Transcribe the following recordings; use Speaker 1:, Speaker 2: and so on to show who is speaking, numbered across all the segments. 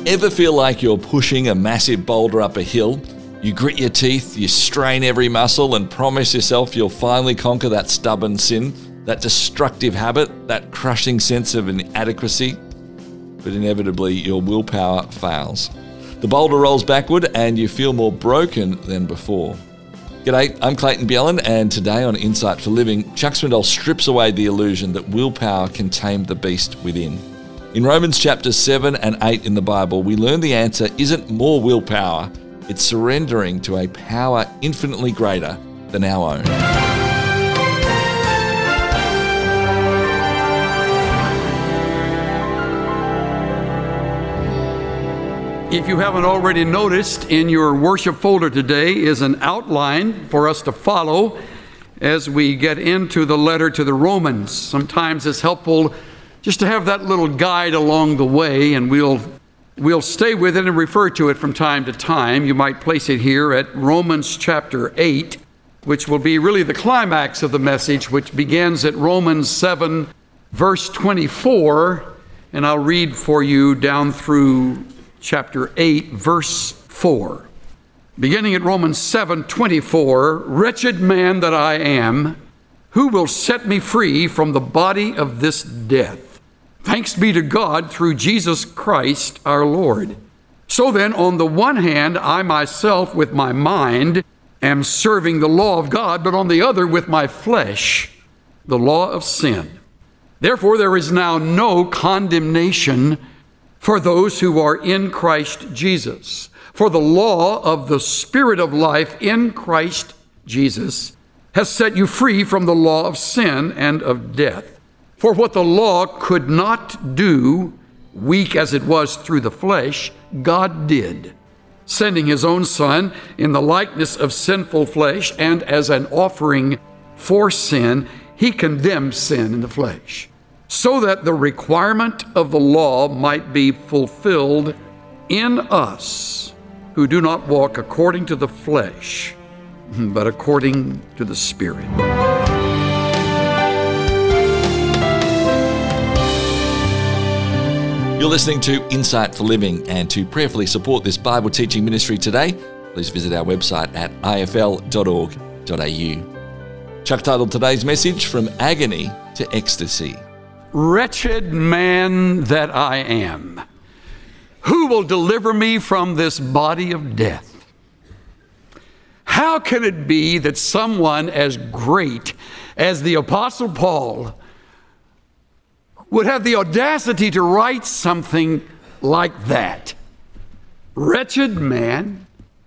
Speaker 1: Ever feel like you're pushing a massive boulder up a hill? You grit your teeth, you strain every muscle and promise yourself you'll finally conquer that stubborn sin, that destructive habit, that crushing sense of inadequacy. But inevitably, your willpower fails. The boulder rolls backward and you feel more broken than before. G'day, I'm Clayton Bjelland, and today on Insight for Living, Chuck Swindoll strips away the illusion that willpower can tame the beast within. In Romans chapters 7 and 8 in the Bible, we learn the answer isn't more willpower, it's surrendering to a power infinitely greater than our own.
Speaker 2: If you haven't already noticed, in your worship folder today is an outline for us to follow as we get into the letter to the Romans. Sometimes it's helpful just to have that little guide along the way, and we'll stay with it and refer to it from time to time. You might place it here at Romans chapter 8, which will be really the climax of the message, which begins at Romans 7, verse 24, and I'll read for you down through chapter 8, verse 4. Beginning at Romans 7:24, "Wretched man that I am, who will set me free from the body of this death? Thanks be to God through Jesus Christ our Lord. So then, on the one hand, I myself with my mind am serving the law of God, but on the other with my flesh, the law of sin. Therefore, there is now no condemnation for those who are in Christ Jesus. For the law of the Spirit of life in Christ Jesus has set you free from the law of sin and of death. For what the law could not do, weak as it was through the flesh, God did, sending his own Son in the likeness of sinful flesh, and as an offering for sin, he condemned sin in the flesh, so that the requirement of the law might be fulfilled in us who do not walk according to the flesh, but according to the Spirit."
Speaker 1: You're listening to Insight for Living, and to prayerfully support this Bible teaching ministry today, please visit our website at ifl.org.au. Chuck titled today's message, From Agony to Ecstasy.
Speaker 2: "Wretched man that I am, who will deliver me from this body of death?" How can it be that someone as great as the Apostle Paul would have the audacity to write something like that? Wretched man.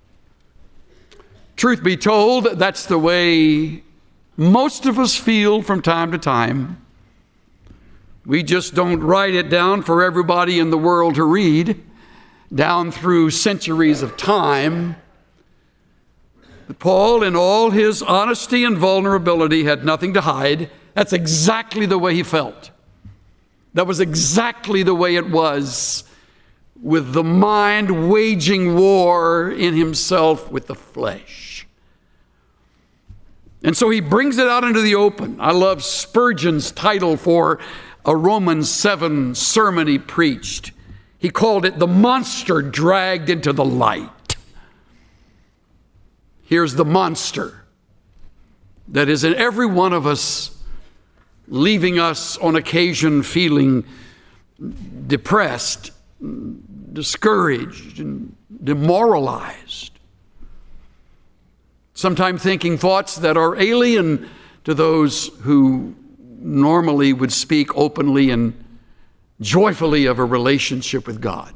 Speaker 2: Truth be told, that's the way most of us feel from time to time. We just don't write it down for everybody in the world to read down through centuries of time. But Paul, in all his honesty and vulnerability, had nothing to hide. That's exactly the way he felt. That was exactly the way it was, with the mind waging war in himself with the flesh. And so he brings it out into the open. I love Spurgeon's title for a Romans 7 sermon he preached. He called it "The Monster Dragged into the Light." Here's the monster that is in every one of us, leaving us on occasion feeling depressed, discouraged, and demoralized. Sometimes thinking thoughts that are alien to those who normally would speak openly and joyfully of a relationship with God.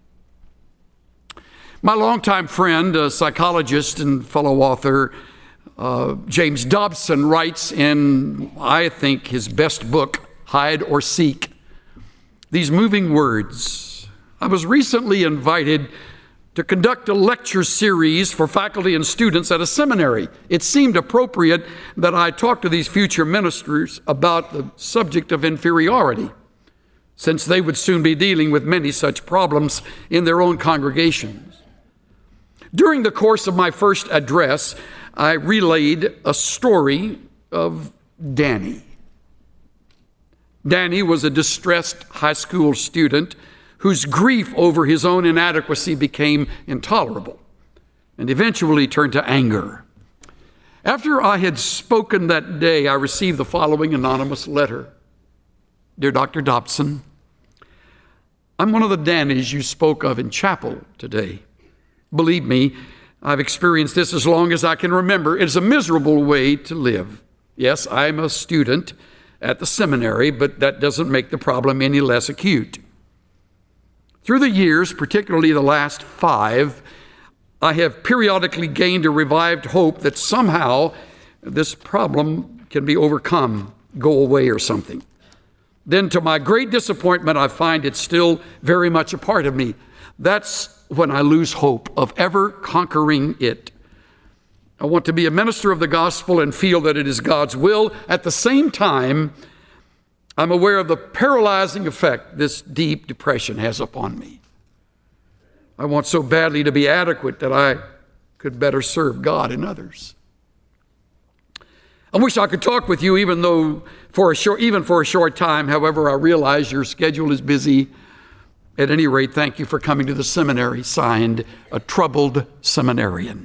Speaker 2: My longtime friend, a psychologist and fellow author, James Dobson, writes in, I think, his best book, Hide or Seek, these moving words. "I was recently invited to conduct a lecture series for faculty and students at a seminary. It seemed appropriate that I talk to these future ministers about the subject of inferiority, since they would soon be dealing with many such problems in their own congregations. During the course of my first address, I relayed a story of Danny. Danny was a distressed high school student whose grief over his own inadequacy became intolerable and eventually turned to anger. After I had spoken that day, I received the following anonymous letter. Dear Dr. Dobson, I'm one of the Dannies you spoke of in chapel today. Believe me, I've experienced this as long as I can remember. It is a miserable way to live. Yes, I'm a student at the seminary, but that doesn't make the problem any less acute. Through the years, particularly the last 5, I have periodically gained a revived hope that somehow this problem can be overcome, go away or something. Then to my great disappointment, I find it's still very much a part of me. That's when I lose hope of ever conquering it. I want to be a minister of the gospel and feel that it is God's will. At the same time, I'm aware of the paralyzing effect this deep depression has upon me. I want so badly to be adequate that I could better serve God and others. I wish I could talk with you even for a short time. However, I realize your schedule is busy. At any rate, thank you for coming to the seminary. Signed, a troubled seminarian.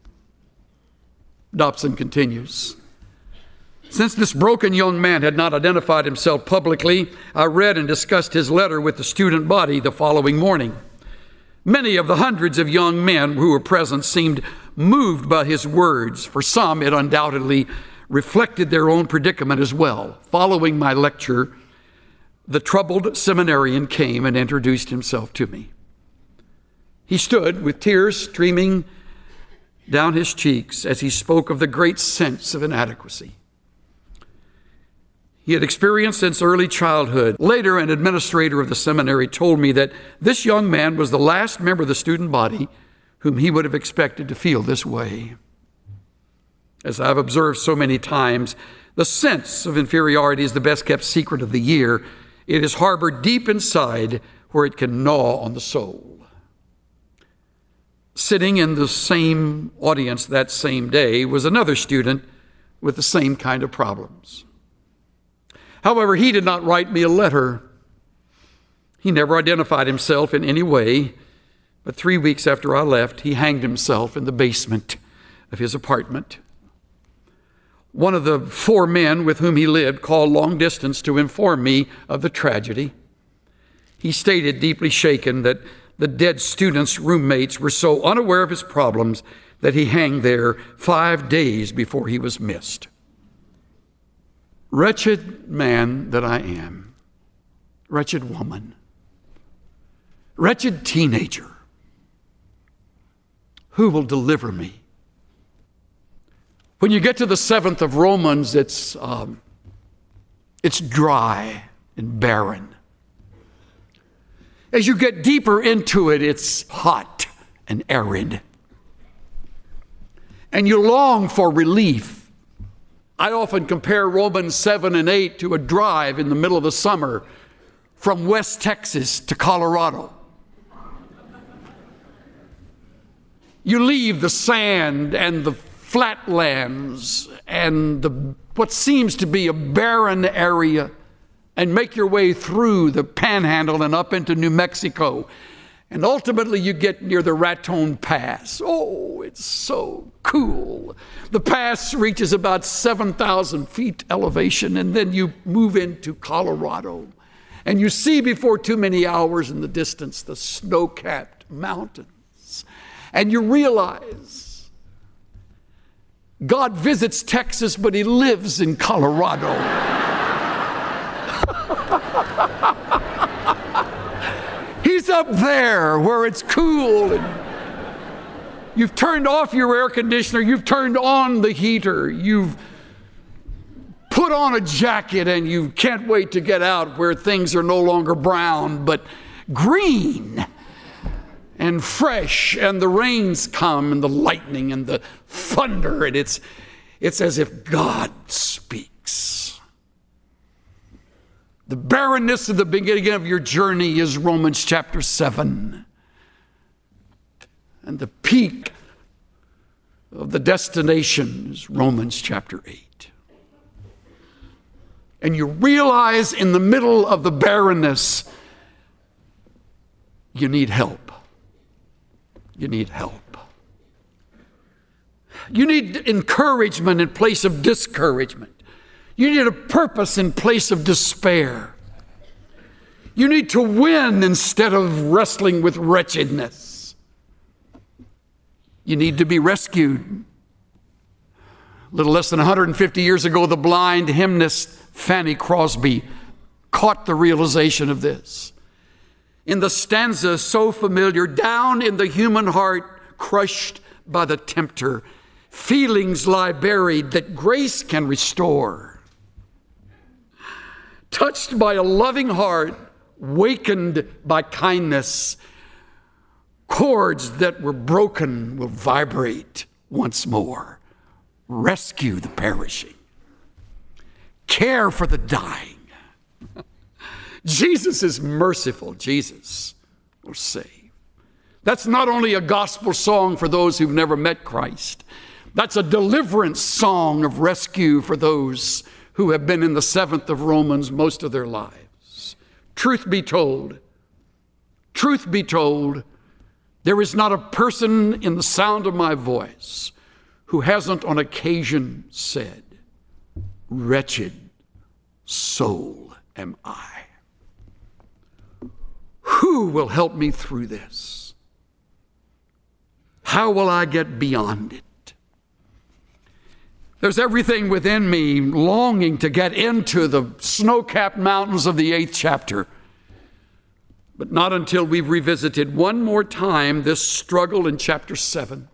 Speaker 2: Dobson continues. Since this broken young man had not identified himself publicly, I read and discussed his letter with the student body the following morning. Many of the hundreds of young men who were present seemed moved by his words. For some, it undoubtedly reflected their own predicament as well. Following my lecture, the troubled seminarian came and introduced himself to me. He stood with tears streaming down his cheeks as he spoke of the great sense of inadequacy he had experienced since early childhood. Later, an administrator of the seminary told me that this young man was the last member of the student body whom he would have expected to feel this way. As I've observed so many times, the sense of inferiority is the best kept secret of the year. It is harbored deep inside where it can gnaw on the soul. Sitting in the same audience that same day was another student with the same kind of problems. However, he did not write me a letter. He never identified himself in any way, but 3 weeks after I left, he hanged himself in the basement of his apartment. One of the 4 men with whom he lived called long distance to inform me of the tragedy. He stated, deeply shaken, that the dead student's roommates were so unaware of his problems that he hung there 5 days before he was missed. Wretched man that I am, wretched woman, wretched teenager, who will deliver me? When you get to the 7th of Romans, it's dry and barren. As you get deeper into it, it's hot and arid. And you long for relief. I often compare Romans 7 and 8 to a drive in the middle of the summer from West Texas to Colorado. You leave the sand and the flatlands and what seems to be a barren area and make your way through the Panhandle and up into New Mexico. And ultimately you get near the Raton Pass. Oh, it's so cool. The pass reaches about 7,000 feet elevation, and then you move into Colorado. And you see before too many hours in the distance the snow-capped mountains. And you realize God visits Texas, but he lives in Colorado. He's up there where it's cool. And you've turned off your air conditioner. You've turned on the heater. You've put on a jacket and you can't wait to get out where things are no longer brown, but green and fresh. And the rains come and the lightning and the thunder. And it's as if God speaks. The barrenness of the beginning of your journey is Romans chapter 7. And the peak of the destination is Romans chapter 8. And you realize in the middle of the barrenness you need help. You need help. You need encouragement in place of discouragement. You need a purpose in place of despair. You need to win instead of wrestling with wretchedness. You need to be rescued. A little less than 150 years ago, the blind hymnist Fanny Crosby caught the realization of this. In the stanza so familiar, down in the human heart, crushed by the tempter, feelings lie buried that grace can restore. Touched by a loving heart, wakened by kindness, chords that were broken will vibrate once more. Rescue the perishing. Care for the dying. Jesus is merciful. Jesus will save. That's not only a gospel song for those who've never met Christ. That's a deliverance song of rescue for those who have been in the 7th of Romans most of their lives. Truth be told, there is not a person in the sound of my voice who hasn't on occasion said, "Wretched soul am I. Who will help me through this? How will I get beyond it?" There's everything within me longing to get into the snow-capped mountains of the 8th chapter. But not until we've revisited one more time this struggle in chapter 7.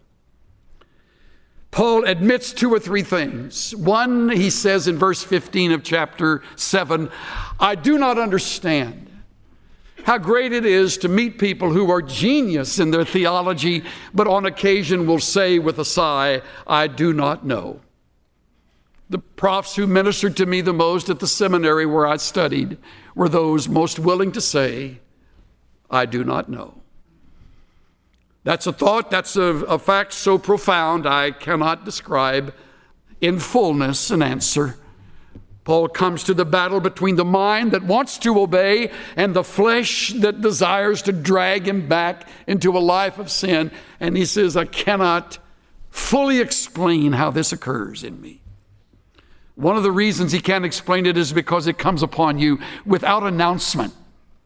Speaker 2: Paul admits 2 or 3 things. One, he says in verse 15 of chapter 7, "I do not understand how great it is to meet people who are genius in their theology, but on occasion will say with a sigh, 'I do not know.'" The profs who ministered to me the most at the seminary where I studied were those most willing to say, "I do not know." That's a thought, that's a fact so profound I cannot describe in fullness an answer. Paul comes to the battle between the mind that wants to obey and the flesh that desires to drag him back into a life of sin. And he says, "I cannot fully explain how this occurs in me." One of the reasons he can't explain it is because it comes upon you without announcement.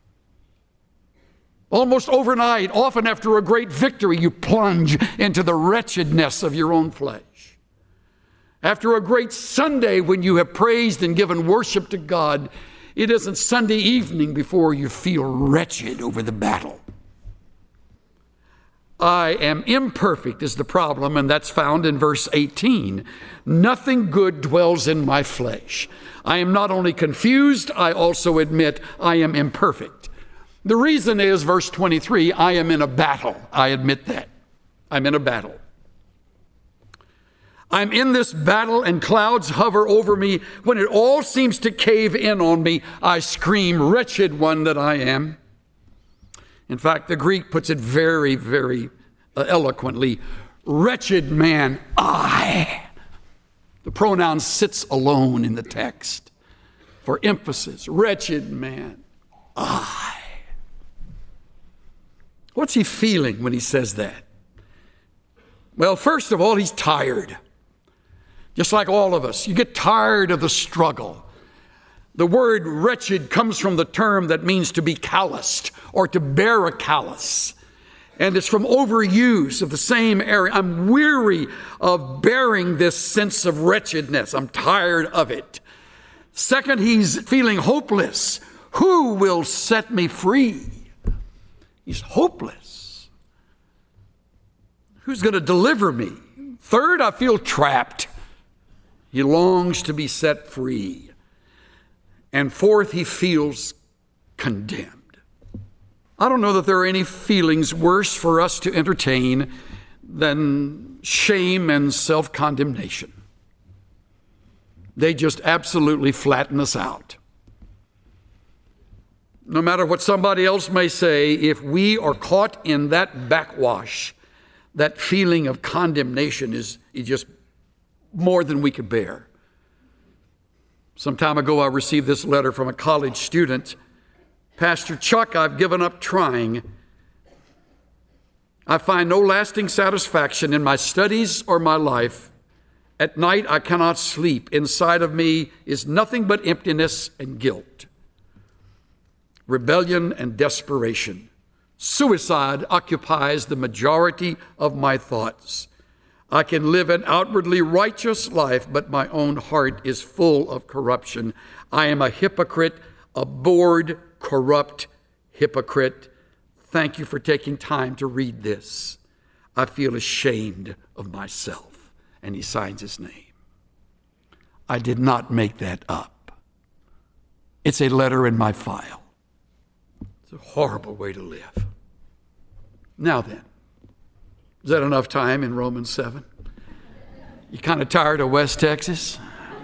Speaker 2: Almost overnight, often after a great victory, you plunge into the wretchedness of your own flesh. After a great Sunday when you have praised and given worship to God, it isn't Sunday evening before you feel wretched over the battle. I am imperfect is the problem, and that's found in verse 18. "Nothing good dwells in my flesh. I am not only confused, I also admit I am imperfect." The reason is, verse 23, I am in a battle. I admit that. I'm in a battle. I'm in this battle and clouds hover over me. When it all seems to cave in on me, I scream, "Wretched one that I am." In fact, the Greek puts it very, very eloquently. "Wretched man, I." The pronoun sits alone in the text for emphasis. Wretched man, I. What's he feeling when he says that? Well, first of all, he's tired. Just like all of us, you get tired of the struggle. The word wretched comes from the term that means to be calloused or to bear a callous. And it's from overuse of the same area. I'm weary of bearing this sense of wretchedness. I'm tired of it. Second, he's feeling hopeless. Who will set me free? He's hopeless. Who's going to deliver me? Third, I feel trapped. He longs to be set free. And fourth, he feels condemned. I don't know that there are any feelings worse for us to entertain than shame and self-condemnation. They just absolutely flatten us out. No matter what somebody else may say, if we are caught in that backwash, that feeling of condemnation is just more than we could bear. Some time ago, I received this letter from a college student. "Pastor Chuck, I've given up trying. I find no lasting satisfaction in my studies or my life. At night, I cannot sleep. Inside of me is nothing but emptiness and guilt, rebellion and desperation. Suicide occupies the majority of my thoughts. I can live an outwardly righteous life, but my own heart is full of corruption. I am a hypocrite, a bored, corrupt hypocrite. Thank you for taking time to read this. I feel ashamed of myself. And he signs his name. I did not make that up. It's a letter in my file. It's a horrible way to live. Now then, is that enough time in Romans 7? You kind of tired of West Texas?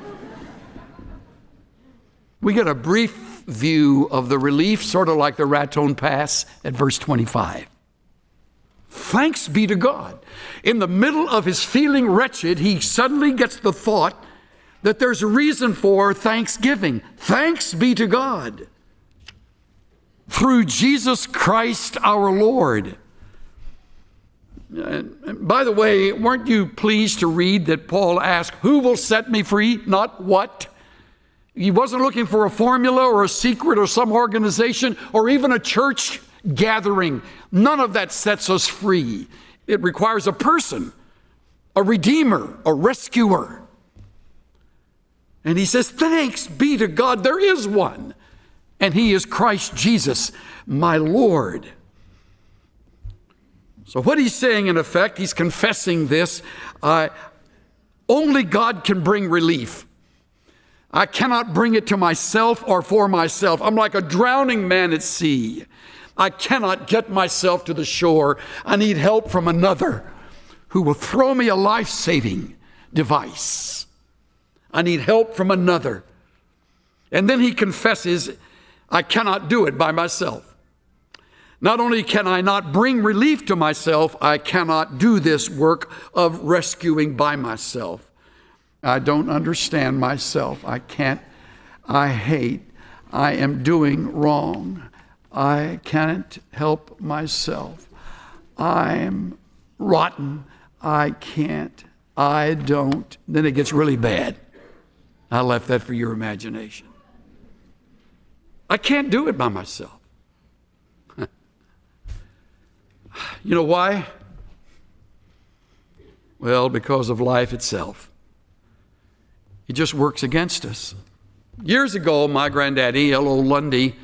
Speaker 2: We get a brief view of the relief, sort of like the Raton Pass at verse 25. Thanks be to God. In the middle of his feeling wretched, he suddenly gets the thought that there's a reason for thanksgiving. Thanks be to God. Through Jesus Christ our Lord. And by the way, weren't you pleased to read that Paul asked, who will set me free? Not what. He wasn't looking for a formula or a secret or some organization or even a church gathering. None of that sets us free. It requires a person, a redeemer, a rescuer. And he says, thanks be to God, there is one. And he is Christ Jesus, my Lord. So what he's saying, in effect, he's confessing this. Only God can bring relief. I cannot bring it to myself or for myself. I'm like a drowning man at sea. I cannot get myself to the shore. I need help from another who will throw me a life-saving device. I need help from another. And then he confesses, I cannot do it by myself. Not only can I not bring relief to myself, I cannot do this work of rescuing by myself. I don't understand myself. I can't. I hate. I am doing wrong. I can't help myself. I'm rotten. I can't. I don't. Then it gets really bad. I left that for your imagination. I can't do it by myself. You know why? Well, because of life itself. It just works against us. Years ago, my granddaddy, L.O. Lundy,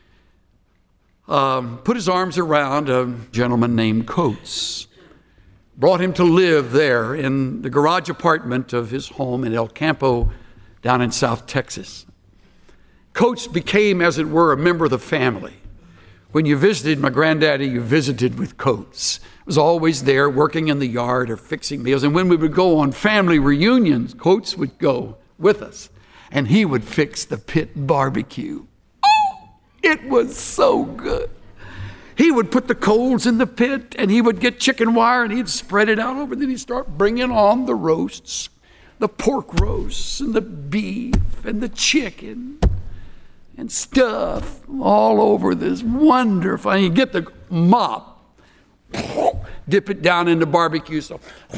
Speaker 2: put his arms around a gentleman named Coates, brought him to live there in the garage apartment of his home in El Campo down in South Texas. Coates became, as it were, a member of the family. When you visited my granddaddy, you visited with Coates. He was always there working in the yard or fixing meals. And when we would go on family reunions, Coates would go with us and he would fix the pit barbecue. It was so good. He would put the coals in the pit and he would get chicken wire and he'd spread it out over. Then he'd start bringing on the roasts, the pork roasts and the beef and the chicken and stuff all over this wonderful. And you get the mop, dip it down in the barbecue sauce,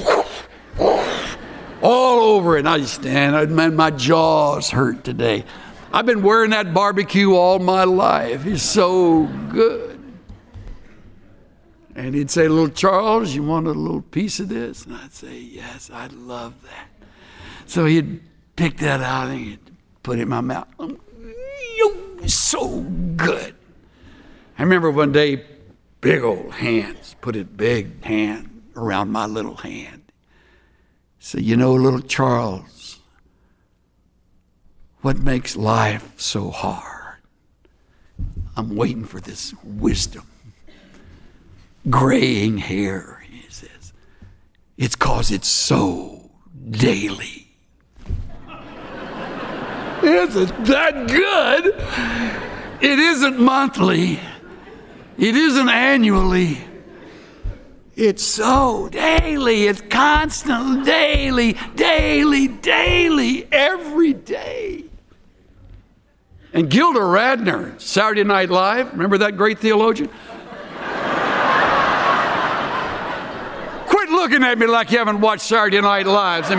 Speaker 2: all over it. And I just stand, man, my jaws hurt today. I've been wearing that barbecue all my life. It's so good. And he'd say, little Charles, you want a little piece of this? And I'd say, yes, I'd love that. So he'd pick that out and he'd put it in my mouth. So good. I remember one day, big old hands, put a big hand around my little hand. So, you know, little Charles, what makes life so hard? I'm waiting for this wisdom. Graying hair, he says. It's 'cause it's so daily. Isn't that good? It isn't monthly. It isn't annually. It's so daily. It's constant, daily, every day. And Gilda Radner, Saturday Night Live, remember that great theologian? looking at me like you haven't watched Saturday Night Live. Give me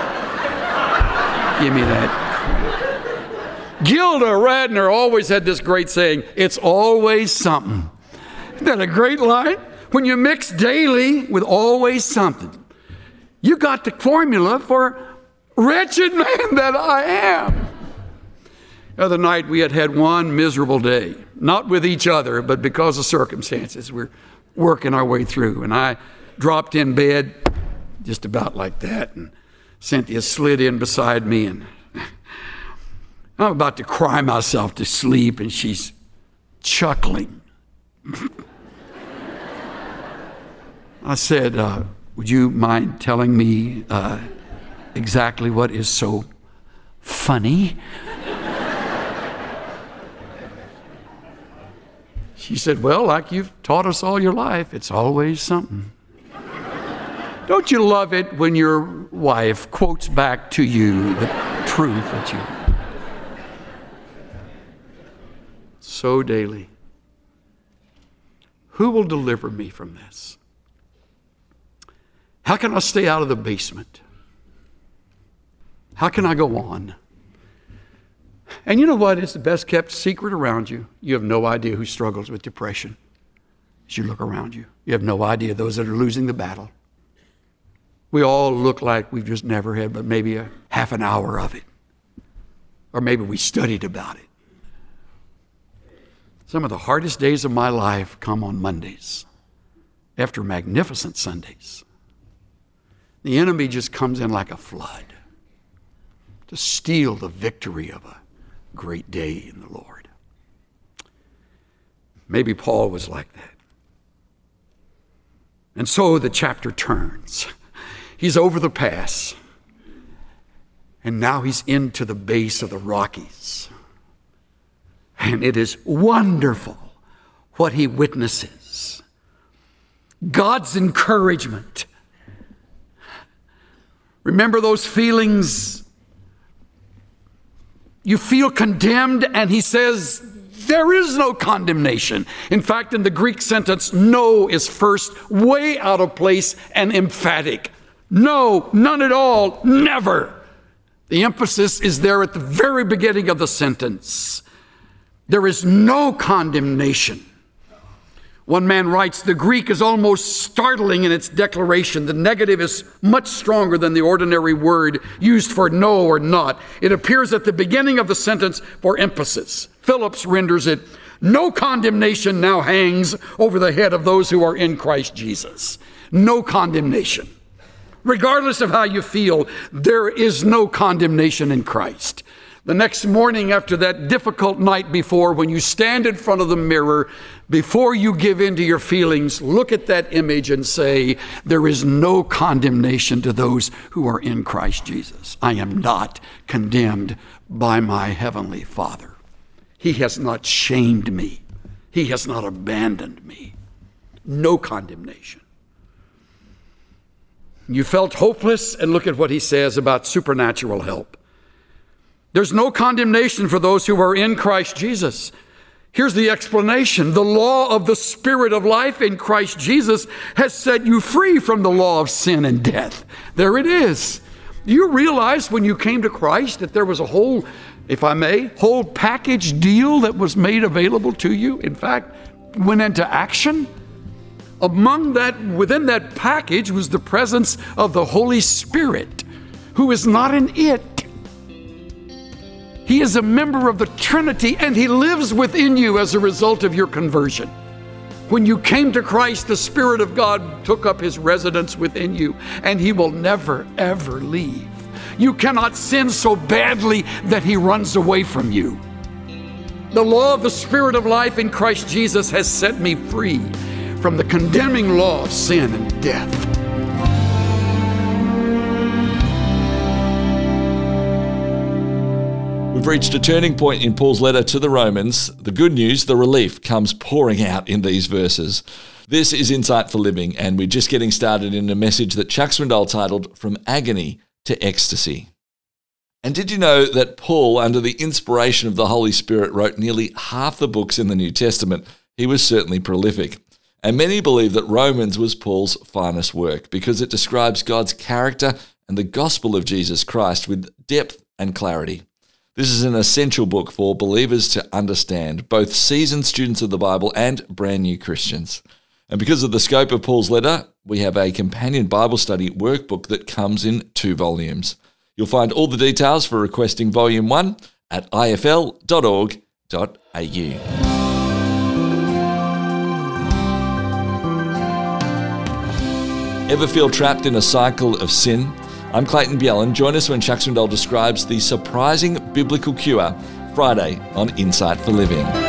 Speaker 2: that. Gilda Radner always had this great saying, it's always something. Isn't that a great line? When you mix daily with always something, you got the formula for wretched man that I am. The other night we had one miserable day, not with each other, but because of circumstances. We're working our way through, and I dropped in bed just about like that, and Cynthia slid in beside me, and I'm about to cry myself to sleep, and she's chuckling. I said, would you mind telling me exactly what is so funny? She said, well, like you've taught us all your life, it's always something. Don't you love it when your wife quotes back to you the truth that you so daily? Who will deliver me from this? How can I stay out of the basement? How can I go on? And you know what? It's the best kept secret around you. You have no idea who struggles with depression as you look around you. You have no idea those that are losing the battle. We all look like we've just never had but maybe a half an hour of it. Or maybe we studied about it. Some of the hardest days of my life come on Mondays after magnificent Sundays. The enemy just comes in like a flood to steal the victory of a great day in the Lord. Maybe Paul was like that. And so the chapter turns. He's over the pass. And now he's into the base of the Rockies. And it is wonderful what he witnesses. God's encouragement. Remember those feelings? You feel condemned, and he says, there is no condemnation. In fact, in the Greek sentence, no is first way out of place and emphatic. No, none at all, never. The emphasis is there at the very beginning of the sentence. There is no condemnation. One man writes, the Greek is almost startling in its declaration. The negative is much stronger than the ordinary word used for no or not. It appears at the beginning of the sentence for emphasis. Phillips renders it, no condemnation now hangs over the head of those who are in Christ Jesus. No condemnation. Regardless of how you feel, there is no condemnation in Christ. The next morning after that difficult night before, when you stand in front of the mirror, before you give in to your feelings, look at that image and say, there is no condemnation to those who are in Christ Jesus. I am not condemned by my heavenly Father. He has not shamed me. He has not abandoned me. No condemnation. You felt hopeless, and look at what he says about supernatural help. There's no condemnation for those who are in Christ Jesus. Here's the explanation. The law of the Spirit of life in Christ Jesus has set you free from the law of sin and death. There it is. Do you realize when you came to Christ that there was a whole, if I may, whole package deal that was made available to you? In fact, went into action? Among that, within that package was the presence of the Holy Spirit, who is not an it. He is a member of the Trinity, and he lives within you as a result of your conversion. When you came to Christ, the Spirit of God took up his residence within you, and he will never, ever leave. You cannot sin so badly that he runs away from you. The law of the Spirit of life in Christ Jesus has set me free from the condemning law of sin and death.
Speaker 1: We've reached a turning point in Paul's letter to the Romans. The good news, the relief, comes pouring out in these verses. This is Insight for Living, and we're just getting started in a message that Chuck Swindoll titled From Agony to Ecstasy. And did you know that Paul, under the inspiration of the Holy Spirit, wrote nearly half the books in the New Testament? He was certainly prolific. And many believe that Romans was Paul's finest work because it describes God's character and the gospel of Jesus Christ with depth and clarity. This is an essential book for believers to understand, both seasoned students of the Bible and brand new Christians. And because of the scope of Paul's letter, we have a companion Bible study workbook that comes in 2 volumes. You'll find all the details for requesting Volume 1 at ifl.org.au. Ever feel trapped in a cycle of sin? I'm Clayton Bjelland. Join us when Chuck Swindoll describes the surprising biblical cure Friday on Insight for Living.